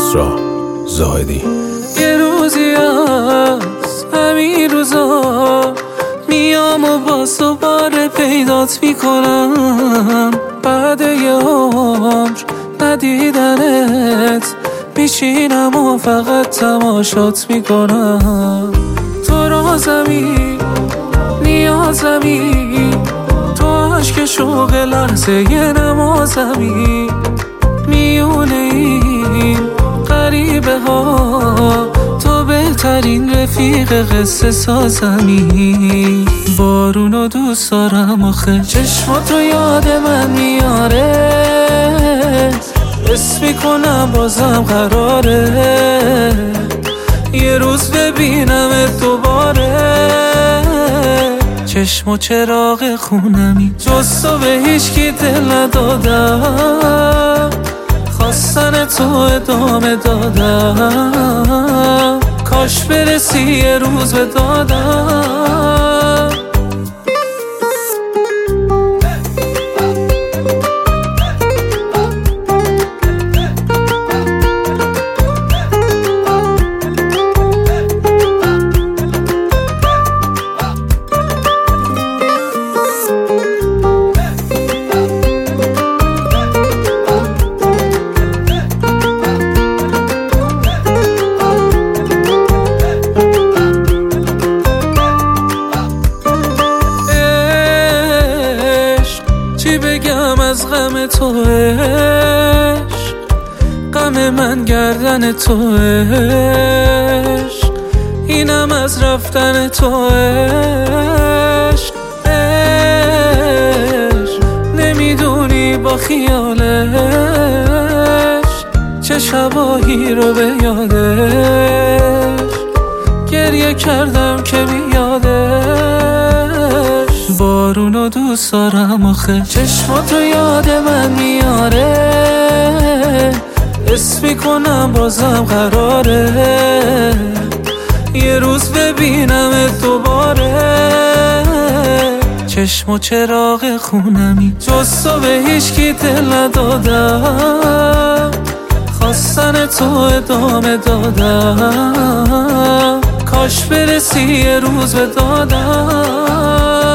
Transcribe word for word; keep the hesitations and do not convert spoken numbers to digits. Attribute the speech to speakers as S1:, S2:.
S1: کسری زاهدی.
S2: یه روزی از همین روزا میام و باز دوباره پیدات میکنم، بعد یه عمر ندیدنت میشینم و فقط تماشات میکنم. تو رازمی نیازمی، تو عشق شوق لحظه یه نمازمی، میونه این غریبه ها تو بهترین رفیق قصه سازمی. بارونو دوست دارم آخه چشمات رو یاد من میاره، حس میکنم بازم قراره یه روز ببینمت دوباره. چشم و چراغ خونمی، جز تو به هیچ کی دل ندادم، خواستن تو ادامه دادم، کاش برسی یه روز به دادم. چی بگم از غم تو عشق، غم من گردن تو عشق، اینم از رفتن تو عشق. عشق نمیدونی با خیالش چه شبایی رو به یادش گریه کردم که بیادش. بارونو دوست دارم آخه چشمات رو یاد من میاره، حس میکنم بازم قراره یه روز ببینمت دوباره. چشم و چراغ خونمی، جز تو به هیچ کی دل ندادم، خواستن تو ادامه دادم، کاش برسی یه روز به دادم.